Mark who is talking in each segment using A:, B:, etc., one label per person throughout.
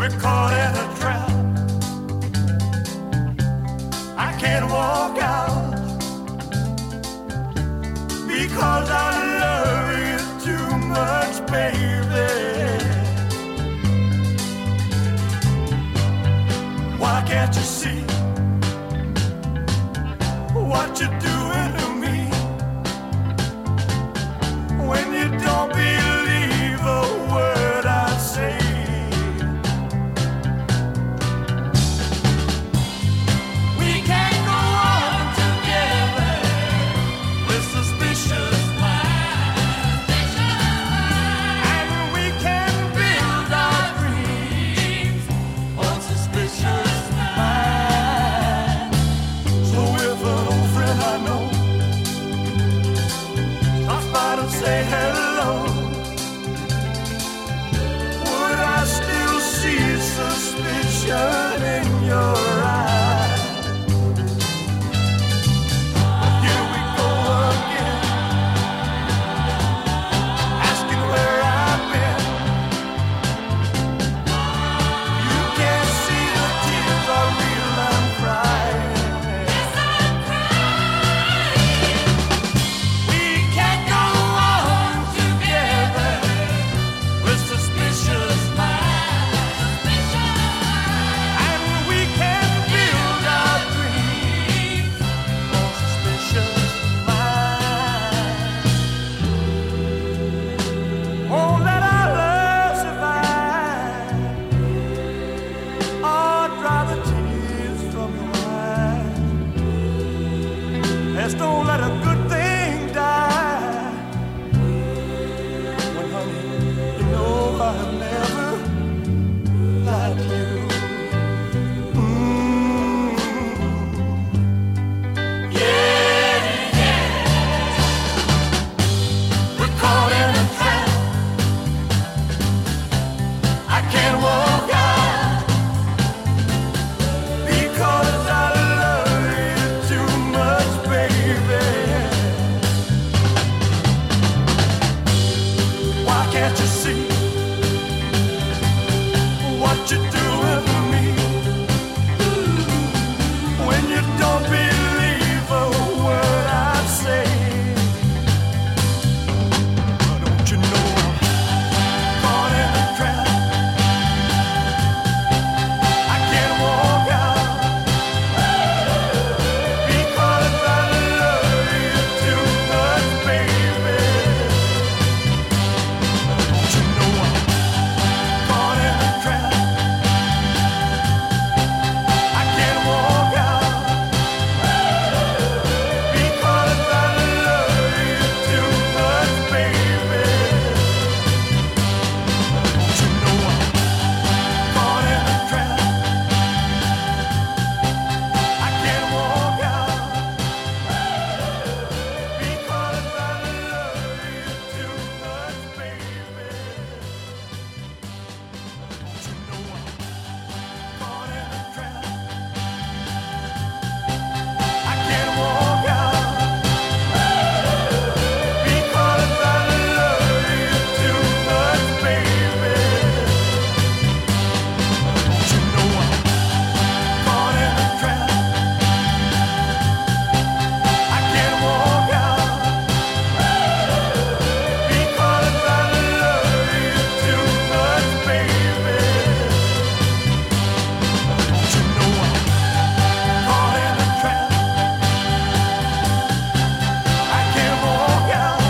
A: We're caught in a trap. I can't walk out because I love you too much, baby. Why can't you see what you're doing to me? When you don't believe a word I say. We can't go on together with suspicious minds. And we can build our dreams on suspicious minds. So if an old friend I know stops by to say hello, would I still see suspicion in your eyes? But here we go again, asking where I've been. You can't see the tears are real, I'm crying. Yes, I'm crying. We can't go on together with suspicious minds. And we can build our dreams on suspicious minds. Oh, let our love survive. Oh, dry the tears from your eyes. Let's don't let a good thing die. When, honey, you know I've never lied to you. Yeah, yeah. We're caught in a trap. I can't walk out because I love you too much, baby. Why can't you see what you're doing to me? When you don't believe a word I say. Don't you know I'm caught in a trap? I can't walk out because I love you too much, baby. Don't you know I'm caught in a trap? I can't walk out because I love you too much, baby. Don't you know I'm caught in a trap? I can't walk out because I love you too much, baby. Don't you know I'm caught in a trap? I can't walk out because I love you too much, baby. Don't you know I'm caught in a trap? I can't walk out because I love you too much, baby. Don't you know I'm caught in a trap? I can't walk out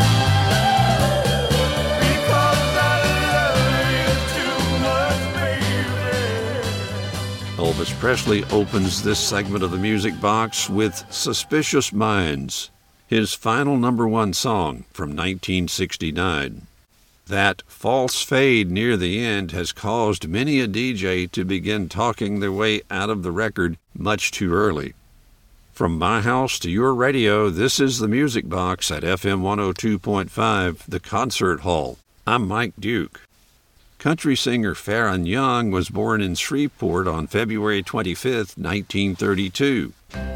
A: because I love you too much, baby.
B: Elvis Presley opens this segment of the Music Box with Suspicious Minds, his final #1 song from 1969. That false fade near the end has caused many a DJ to begin talking their way out of the record much too early. From my house to your radio, this is the Music Box at FM 102.5, the Concert Hall. I'm Mike Duke. Country singer Farron Young was born in Shreveport on February 25, 1932.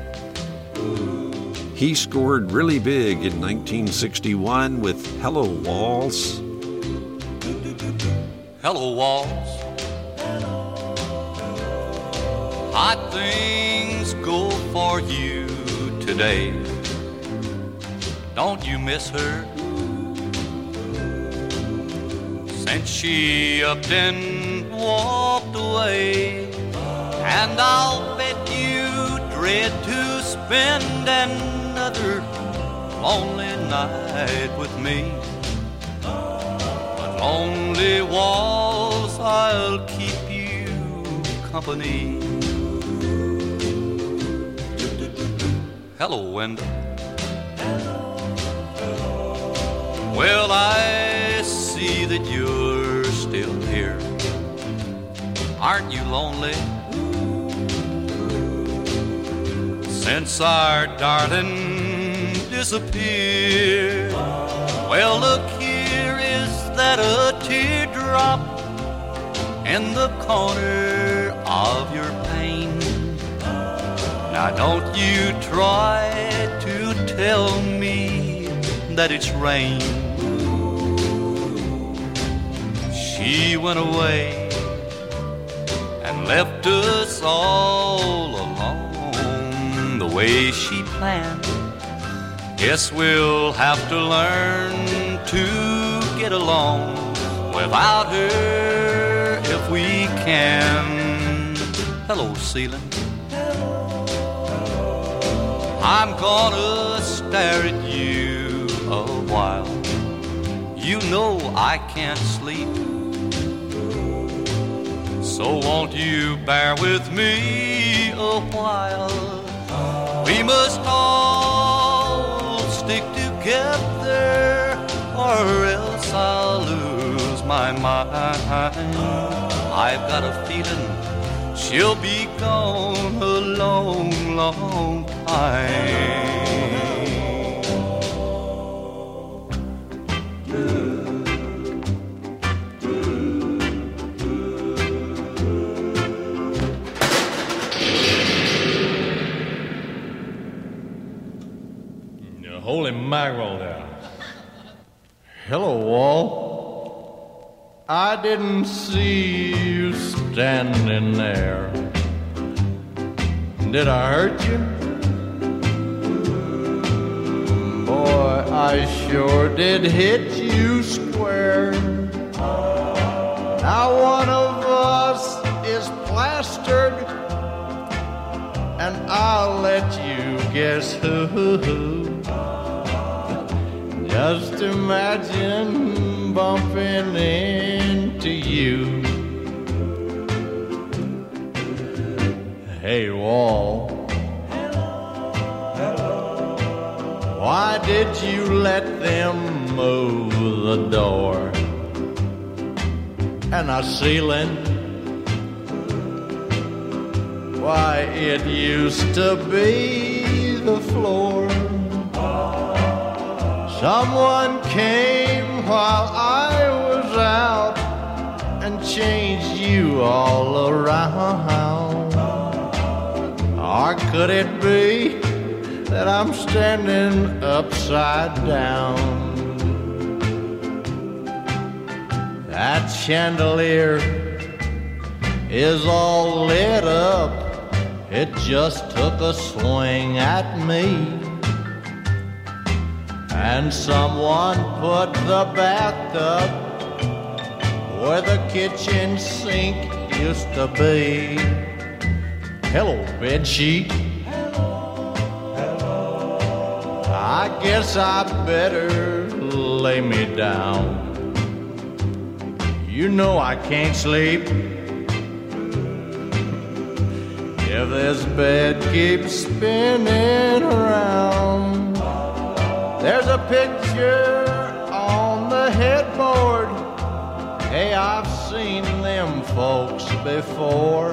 B: He scored really big in 1961 with Hello Walls.
C: Hello, Walls. How'd things go for you today? Don't you miss her? Since she upped and walked away, and I'll bet you dread to spend another lonely night with me. But lonely walls, I'll keep you company. Hello, Wendell. Well, I see that you're still here. Aren't you lonely? Since our darling disappeared. Well, look, here is that a teardrop in the corner of your pane. Now don't you try to tell me that it's rain. She went away and left us all alone the way she planned. Guess we'll have to learn to get along without her if we can. Hello, ceiling. I'm gonna stare at you a while. You know I can't sleep. So won't you bear with me a while? We must all stick together, or else I'll lose my mind. I've got a feeling she'll be gone a long, long time.
D: Holy mackerel there. Hello, Wall. I didn't see you standing there. Did I hurt you? Boy, I sure did hit you square. Now one of us is plastered, and I'll let you guess who. Just imagine bumping into you. Hey, Wall. Why did you let them move the door? And our ceiling, why, it used to be the floor. Someone came while I was out and changed you all around. Or could it be that I'm standing upside down? That chandelier is all lit up. It just took a swing at me. And someone put the bathtub where the kitchen sink used to be. Hello, bedsheet. I guess I better lay me down. You know I can't sleep if this bed keeps spinning around. There's a picture on the headboard. Hey, I've seen them folks before.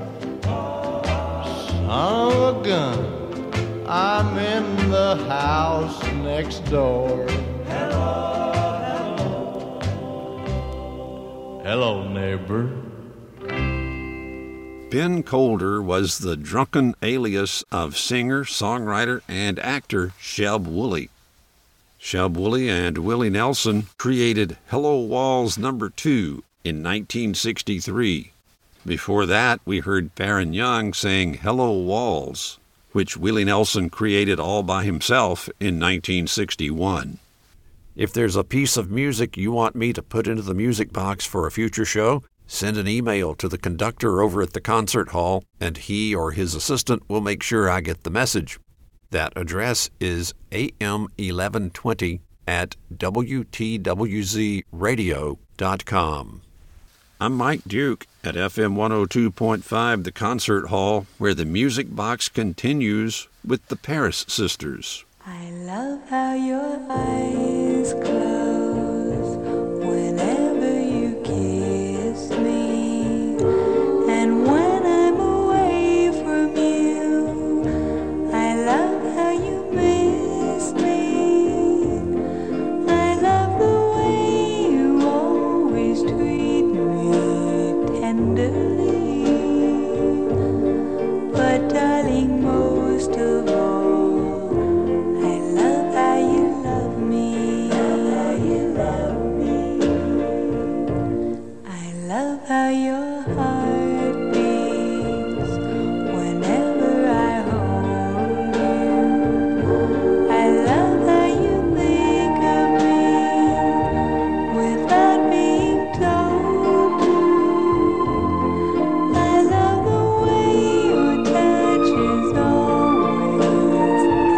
D: Son of a gun, I'm in the house next door. Hello, neighbor.
B: Ben Colder was the drunken alias of singer, songwriter, and actor Sheb Wooley. Sheb Wooley and Willie Nelson created Hello Walls No. 2 in 1963. Before that, we heard Baron Young saying Hello Walls, which Willie Nelson created all by himself in 1961. If there's a piece of music you want me to put into the music box for a future show, send an email to the conductor over at the concert hall, and he or his assistant will make sure I get the message. That address is am1120@wtwzradio.com. I'm Mike Duke at FM 102.5, the Concert Hall, where the music box continues with the Paris Sisters.
E: I love how your eyes close whenever you kiss me, and when I'm away from you, I love how you miss me. I love the way you always treat me tenderly, but darling, most of all, how your heart beats whenever I hold you. I love how you think of me without being told to. I love the way your touch is always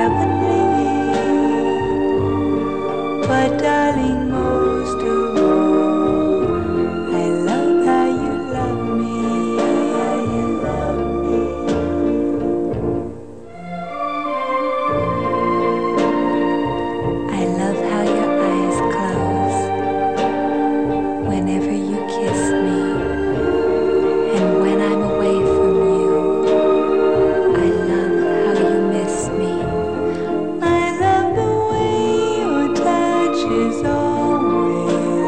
E: heavenly, but darling, most of all, is always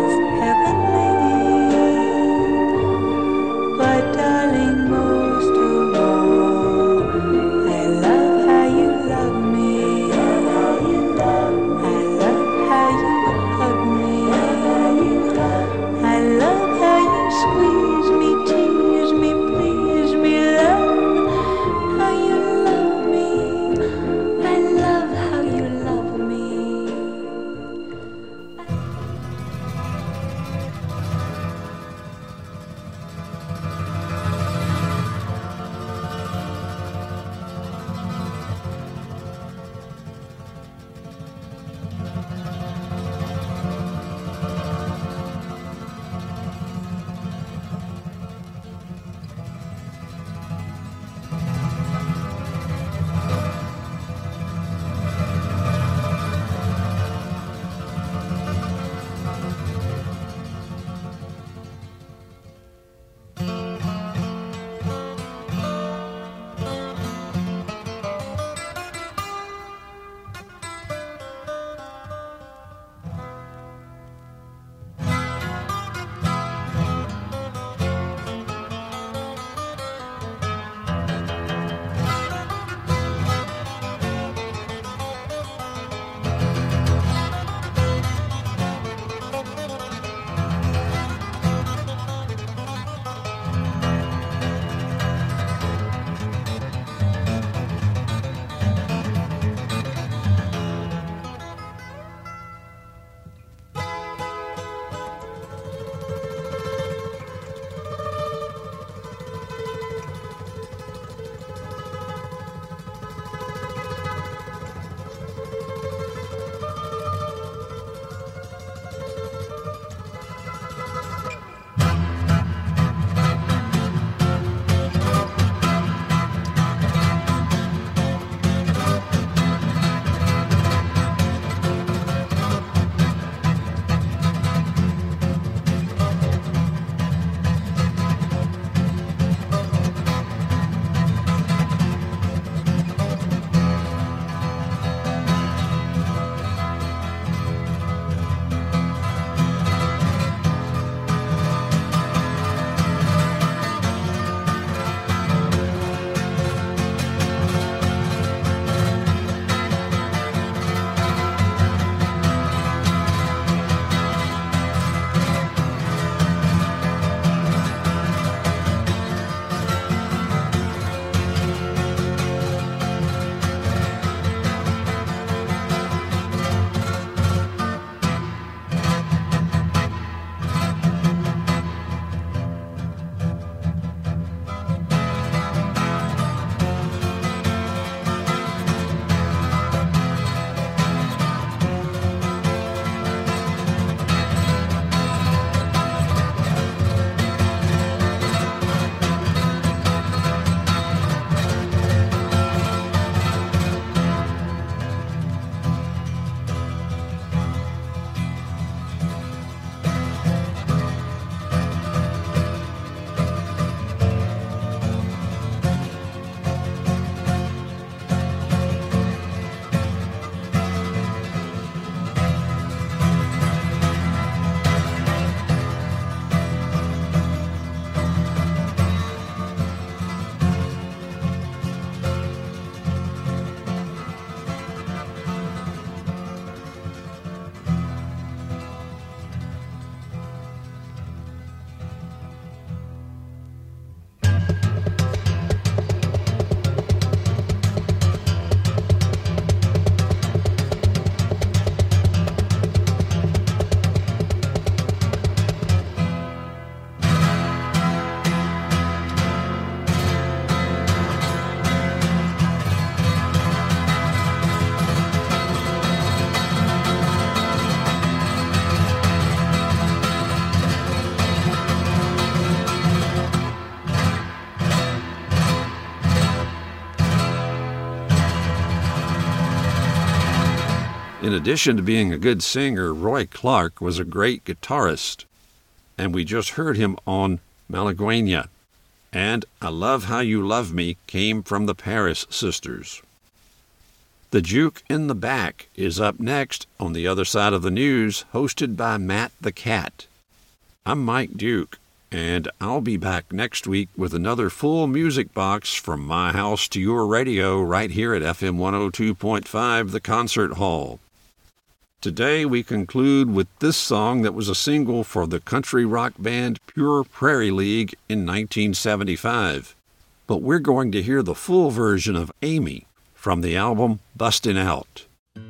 B: In addition to being a good singer, Roy Clark was a great guitarist, and we just heard him on Malagueña. And I Love How You Love Me came from the Paris Sisters. The Juke in the Back is up next on The Other Side of the News, hosted by Matt the Cat. I'm Mike Duke, and I'll be back next week with another full music box from my house to your radio right here at FM 102.5, The Concert Hall. Today we conclude with this song that was a single for the country rock band Pure Prairie League in 1975. But we're going to hear the full version of Amy from the album Bustin' Out.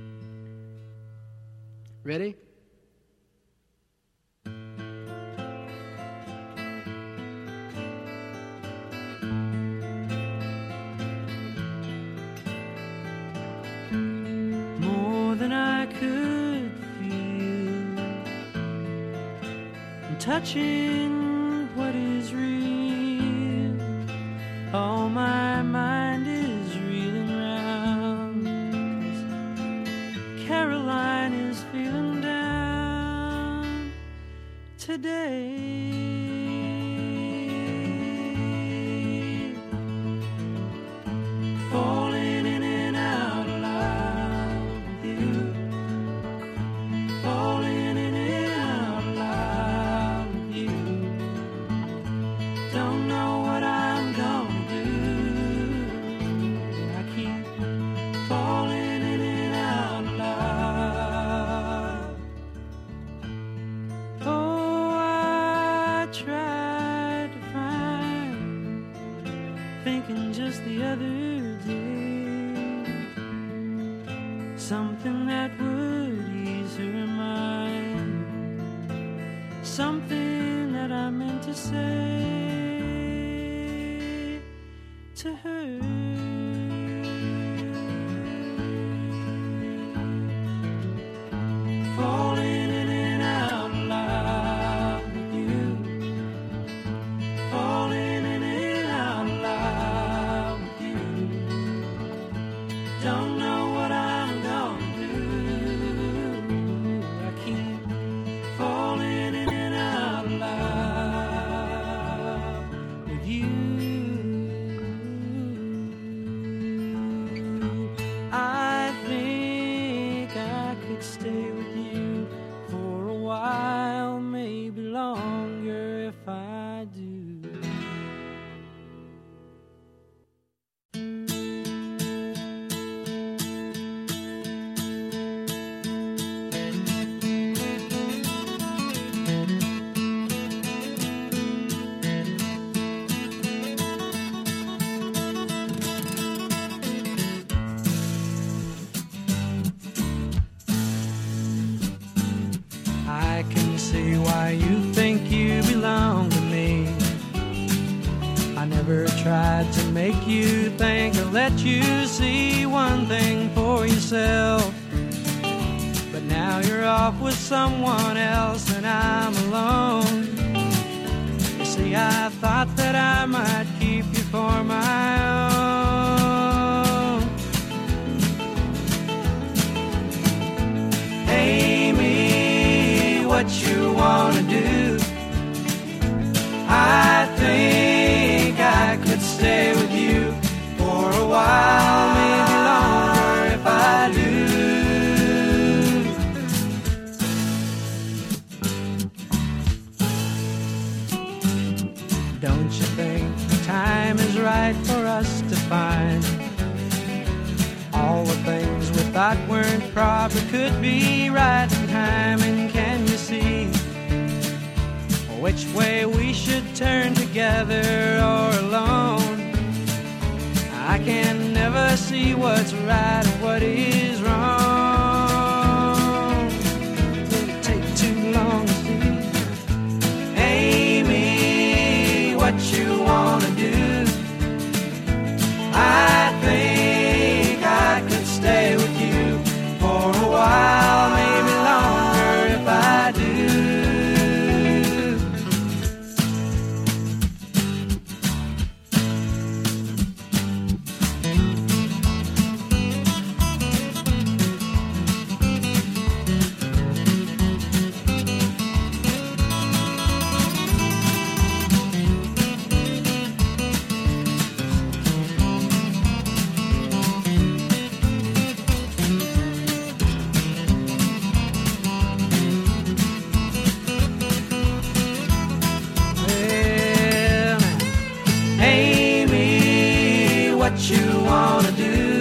F: Ready? More than I could feel, I'm touching what is real. All my mind is reeling round, 'cause Caroline is feeling down today. Falling in and out loud with you, falling in and out loud with you. Don't know what I'm gonna do. I keep falling in and out loud. Oh, I tried to find, thinking just the other something that would ease her mind, something that I meant to say to her. Falling in and out loud with you, falling in and out loud with you. Don't know what I'm gonna do. I keep falling in and out loud with you. I think I could stay with you for a while, maybe longer if I do. I can see why you think you belong to me. I never tried to make you think or let you see one thing for yourself. But now you're off with someone else and I'm alone. You see, I thought that I might keep you for my own. Amy, what you wanna do? I think I could stay with you for a while, maybe longer if I do. Don't you think the time is right for us to find all the things we thought weren't proper could be right in time? And can you see which way we should turn, together or alone? I can never see what's right or what is wrong. Will it take too long to see? Amy, what you wanna do? I think I could stay with you for a while, maybe longer if I do. what you wanna do.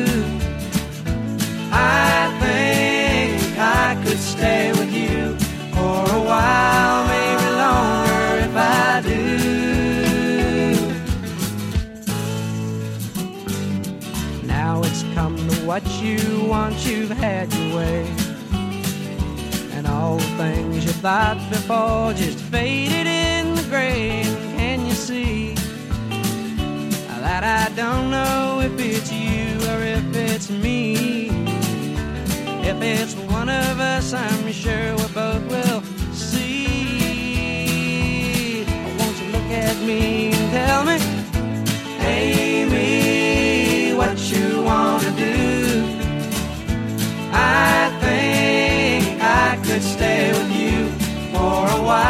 F: I think I could stay with you for a while, maybe longer if I do. Now it's come to what you want, you've had your way, and all the things you thought before just faded in the gray. Can you see that I don't know if it's you or if it's me? If it's one of us, I'm sure we both will see. Won't you look at me and tell me, Amy, what you want to do? I think I could stay with you for a while.